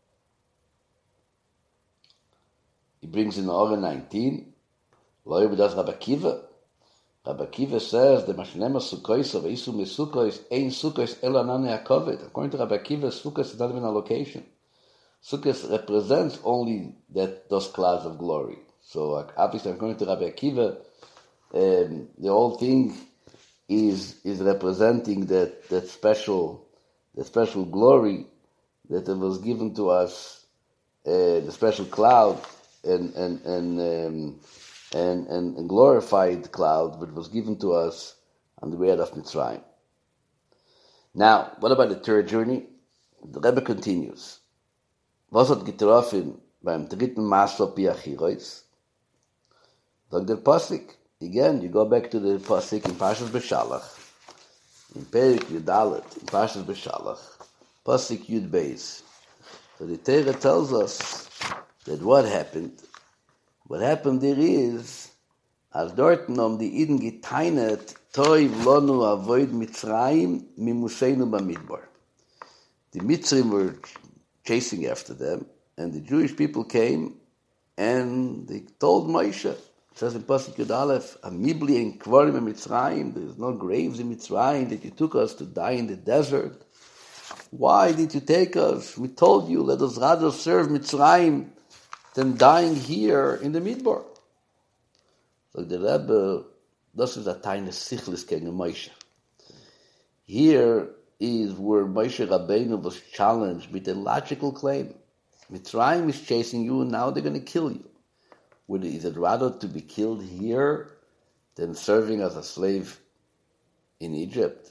He brings in Orah nineteen, Lo Yevidas Rabbi Akiva. Rabbi Akiva says, the Mashnema Sukkos of Isu Mesukos, Ein Sukkos Elo Anani HaKoved. According to Rabbi Akiva, Sukkos is not even a location. Sukkos represents only that those clouds of glory. So obviously, according to Rabbi Akiva, um, the whole thing is is representing that that special that special glory that was given to us, uh, the special cloud and and and, um, and and and glorified cloud which was given to us on the way out of Mitzrayim. Now, what about the third journey? The Rebbe continues. Was hat getroffen beim dritten Maso Pi Achirois? Sagt der Pasuk. Again, you go back to the Pasuk in Parshas Beshalach, in Perik Yudalet, in Parshas Beshalach, Pasuk Yud Beis. So the Torah tells us that what happened, what happened there is, as dort nom die Iden geteinet, Toiv lonu avoid Mitzrayim mimuseinu bamidbar. The Mitzrayim were chasing after them, and the Jewish people came, and they told Moshe, it says in Pasuk Yud Aleph, Amibli and Kvarim in Mitzrayim, there is no graves in Mitzrayim, that you took us to die in the desert. Why did you take us? We told you, let us rather serve Mitzrayim than dying here in the Midbar. So the Rebbe, this is a tiny sichlis gegen Moshe. Here is where Moshe Rabbeinu was challenged with a logical claim. Mitzrayim is chasing you, and now they're going to kill you. Would, is it rather to be killed here than serving as a slave in Egypt?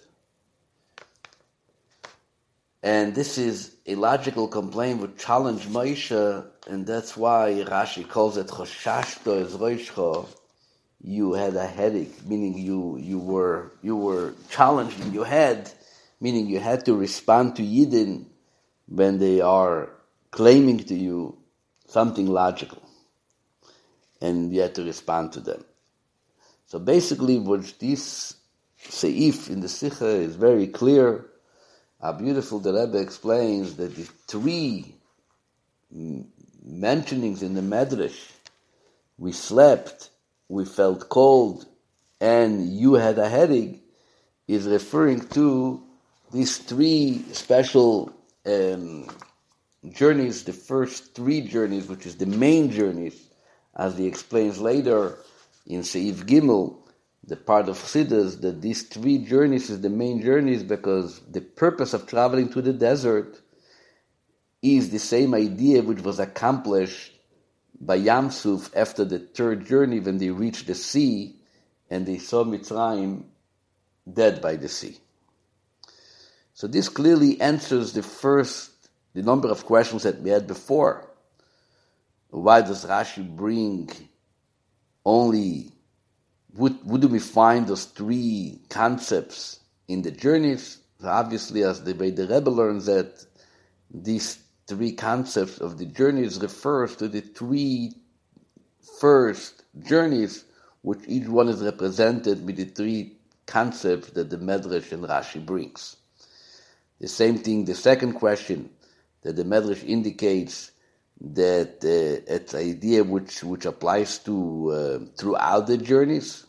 And this is a logical complaint which challenged Moshe, and that's why Rashi calls it Choshashto es Roishcho. You had a headache, meaning you you were you were challenged in your head, meaning you had to respond to Yidden when they are claiming to you something logical, and you had to respond to them. So basically, what this seif in the Sikha is very clear. How beautiful the Rebbe explains that the three mentionings in the Medrash, we slept, we felt cold, and you had a headache, is referring to these three special um, journeys, the first three journeys, which is the main journeys, as he explains later in Seif Gimel, the part of Chassidus, that these three journeys is the main journeys because the purpose of traveling to the desert is the same idea which was accomplished by Yam Suf after the third journey when they reached the sea and they saw Mitzrayim dead by the sea. So this clearly answers the first, the number of questions that we had before. Why does Rashi bring only, would, would we find those three concepts in the journeys? So obviously, as the way the Rebbe learns that these three concepts of the journeys refers to the three first journeys, which each one is represented with the three concepts that the Medrash and Rashi brings. The same thing, the second question that the Medrash indicates that uh, it's an idea which, which applies to uh, throughout the journeys,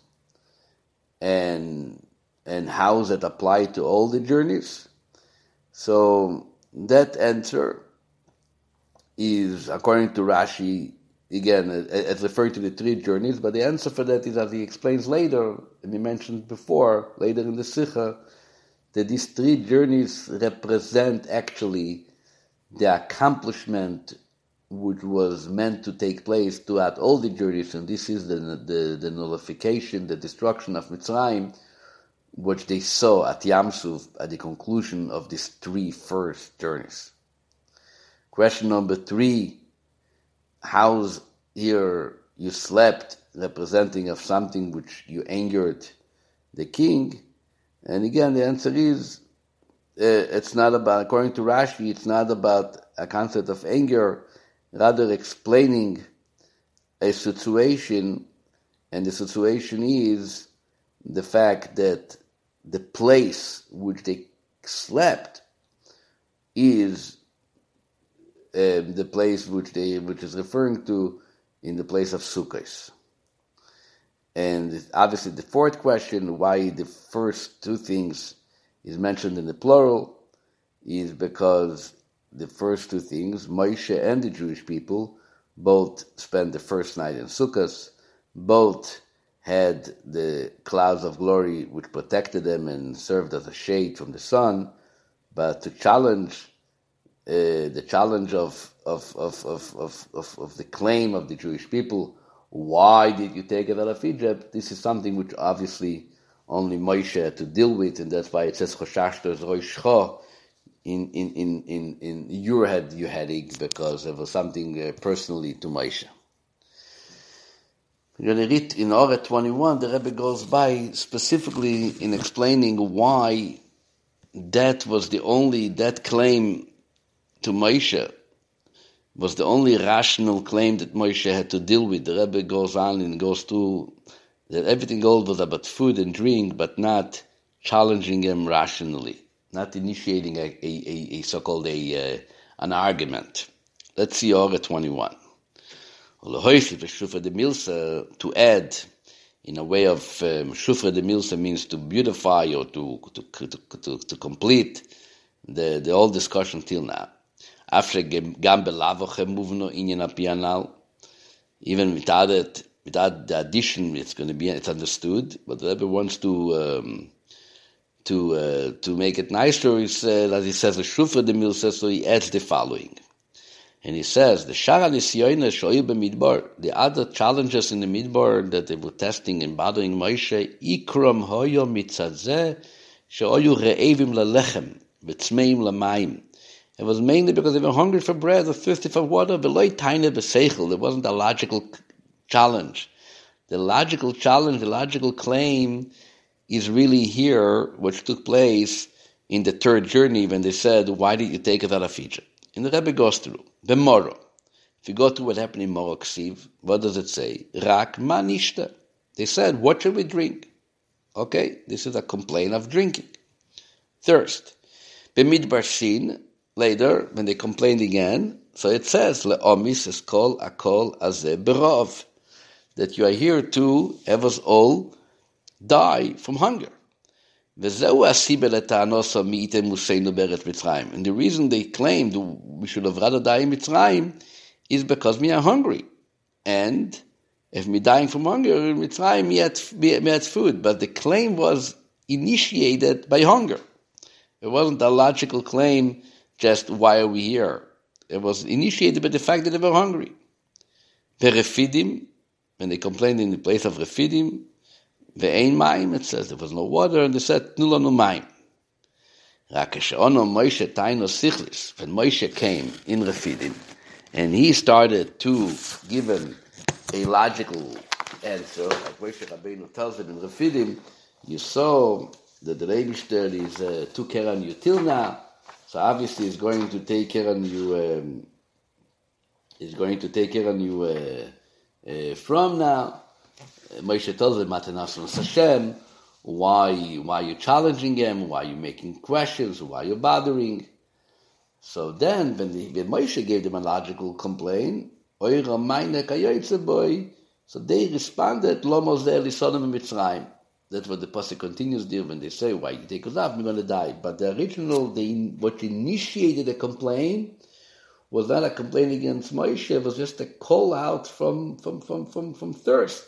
and and how does it apply to all the journeys? So that answer is, according to Rashi, again, it's referring to the three journeys, but the answer for that is, as he explains later, and he mentioned before, later in the Sikha, that these three journeys represent actually the accomplishment which was meant to take place throughout all the journeys, and this is the, the, the nullification, the destruction of Mitzrayim, which they saw at Yam Suf at the conclusion of these three first journeys. Question number three, how's here you slept, representing of something which you angered the king? And again, the answer is, uh, it's not about, according to Rashi, it's not about a concept of anger, rather explaining a situation And the situation is the fact that the place which they slept is um, the place which they which is referring to in the place of Sukkos. And obviously the fourth question, why the first two things is mentioned in the plural, is because the first two things, Moshe and the Jewish people, both spent the first night in Sukkot, both had the clouds of glory which protected them and served as a shade from the sun. But to challenge uh, the challenge of of, of, of, of, of of the claim of the Jewish people, why did you take it out of Egypt? This is something which obviously only Moshe had to deal with, and that's why it says Choshashta Roishcha. In in in in in your head, you had it because it was something uh, personally to Moshe. We're going to read in Orah twenty-one, the Rebbe goes by specifically in explaining why that was the only, that claim to Moshe was the only rational claim that Moshe had to deal with. The Rebbe goes on and goes through that everything else was about food and drink, but not challenging him rationally, not initiating a, a, a, a so-called a, uh, an argument. Let's see Orah twenty-one. Shufra de Milsa, to add in a way of um, Shufra de Milsa means to beautify or to to to, to, to complete the, the whole discussion till now. After gam belavochem muvno inyan apianal, even without it, without the addition, it's going to be it's understood. But the Rebbe wants to um, to uh, to make it nicer. He said, as he says, the Shufra de Milsa, so he adds the following. And he says, the Shara Nisyoina Shoyu b'Midbar, the other challenges in the Midbar that they were testing and bothering Moshe, Ikram hoyo mitzadzeh, she'oyu re'evim lalechem, v'tzmeim lamayim. It was mainly because they were hungry for bread or thirsty for water, v'loi taine b'seichel. There wasn't a logical challenge. The logical challenge, the logical claim is really here, which took place in the third journey when they said, why did you take it out of Egypt? And the Rebbe goes through. B'moro. If you go through what happened in Moro Ksiv, what does it say? Rak ma nishta. They said, what should we drink? Okay, this is a complaint of drinking. Thirst. B'midbar sin, later, when they complained again, so it says, le'omis es kol akol azeh berov, that you are here to have us all die from hunger. And the reason they claimed we should have rather die in Mitzrayim is because we are hungry. And if we're dying from hunger in Mitzrayim, we had, we had food. But the claim was initiated by hunger. It wasn't a logical claim, just why are we here? It was initiated by the fact that they were hungry. Perefidim, when they complained in the place of Refidim, Ve'ein mayim, it says there was no water, and they said, Tnu lanu mayim. Rakeshe'ono Moshe taino sichlis, when Moshe came in Refidim, and he started to give him a logical answer, like Moshe Rabbeinu tells him in Refidim, you saw that the Rebishter is uh, took care of you till now, so obviously he's going to take care of you, um, he's going to take care of you uh, uh, from now. Moshe tells him, Matanas Hashem, why, why are you challenging him? Why are you making questions? Why are you bothering? So then, when, the, when Moshe gave them a logical complaint, so they responded, that's what the pasuk continues there when they say, why you take us off, we're going to die. But the original, the, what initiated the complaint was not a complaint against Moshe, it was just a call out from, from, from, from, from thirst.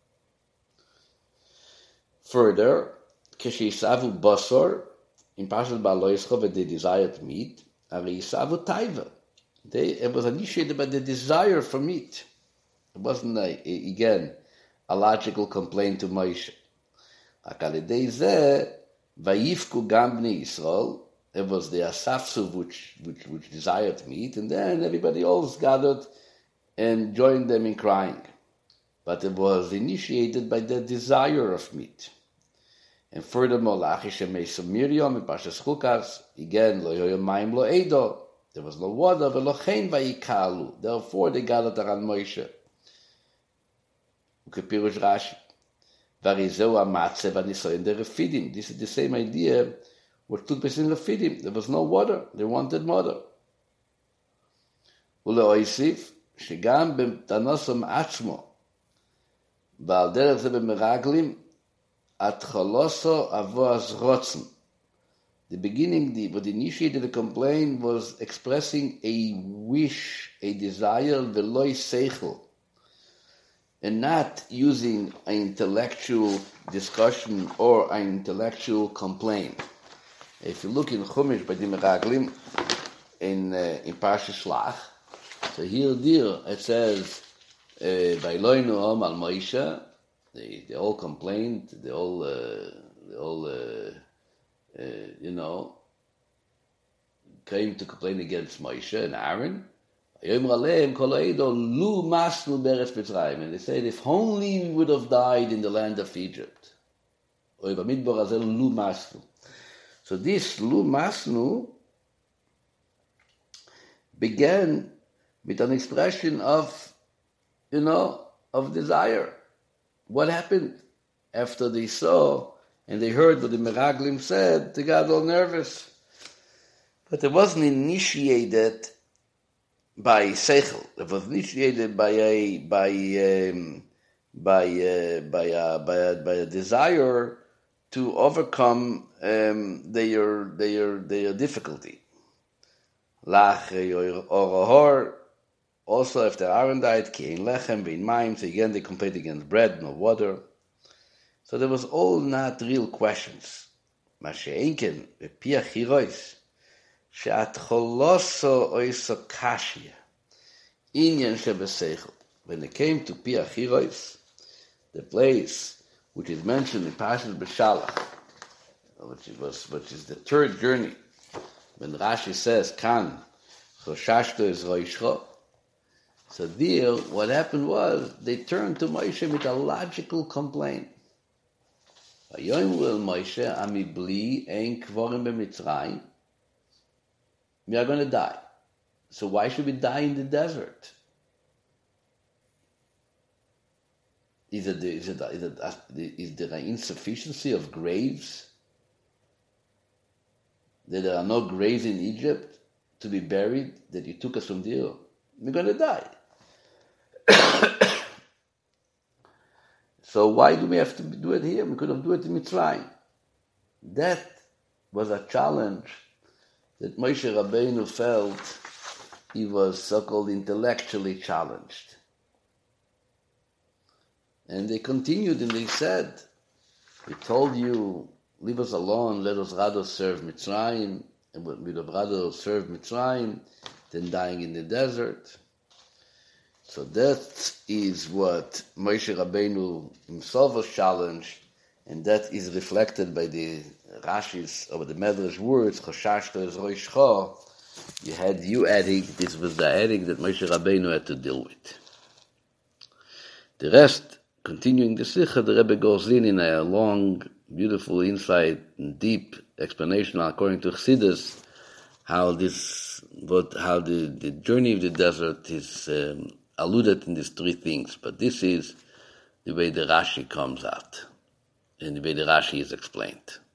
Further, Keshisavu Basor, in Parashat Ba'aloischa, when they desired meat, Arisavu Taiva. They it was initiated by the desire for meat. It wasn't, a, a, again, a logical complaint to Moshe. Akalidei zeh, Vayifku gam bnei Yisrael, it was the Asafsu which, which, which desired meat, and then everybody else gathered and joined them in crying. But it was initiated by the desire of meat. And furthermore, Lachish Meisum Miriam in Pashas Chukas, again, Lo Yoyom Mayim Lo Eido, there was no water, Velochein Vayikalu, therefore they gathered around Moshe. Ukepirush Rashi. Varizeu amatze vanisoyin de Refidim. This is the same idea what took place in Refidim. There was no water. They wanted water. ולהוסיף שגם בתנוסם עצמו ועל דרך זה במרגלים התחלוסו אבו אז רוצן. The beginning, the, what initiated the complaint was expressing a wish, a desire, veloi seichel, and not using an intellectual discussion or an intellectual complaint. If you look in Chumash by the Meraglim, in, uh, in Parsha Shlach, so here, there, it says, by Loinu Om al Moshe, they they all complained, they all, uh, they all, uh, uh, you know, came to complain against Moshe and Aaron. And they said, if only we would have died in the land of Egypt. So this Lu Masnu began with an expression of, you know, of desire. What happened after they saw and they heard what the Meraglim said? They got all nervous. But it wasn't initiated by seichel. It was initiated by a by um, by uh, by a, by a by a desire to overcome um, their their their difficulty. Lach or also after Aaron died, Kain lechem bein mayim. So again they complained against bread, no water. So there was all not real questions. Masheinken bepiach hirois she'at choloso oiso kashia inyan shebeseichel. When it came to piach hirois, the place which is mentioned in Parshas B'Shalach, which was which is the third journey, when Rashi says kan choshashto is roishcho. So there, what happened was they turned to Moshe with a logical complaint. Vayoyim el Moshe ami bli ein kvorim b'Mitzrayim. We are going to die. So why should we die in the desert? Is it, is it, is it, is there an insufficiency of graves? That there are no graves in Egypt to be buried, that you took us from there? We're going to die. So why do we have to do it here? We could have done it in Mitzrayim. That was a challenge that Moshe Rabbeinu felt he was so-called intellectually challenged. And they continued and they said, we told you, leave us alone, let us rather serve Mitzrayim, and we'd rather serve Mitzrayim than dying in the desert. So that is what Moshe Rabbeinu himself was challenged, and that is reflected by the Rashi's, or the Medrash words, Choshashto is roishcho. You had you adding, this was the adding that Moshe Rabbeinu had to deal with. The rest, continuing the Sikha, the Rebbe goes in in a long, beautiful insight and deep explanation according to Chassidus, how this, what, how the, the journey of the desert is um, alluded in these three things. But this is the way the Rashi comes out, and the way the Rashi is explained.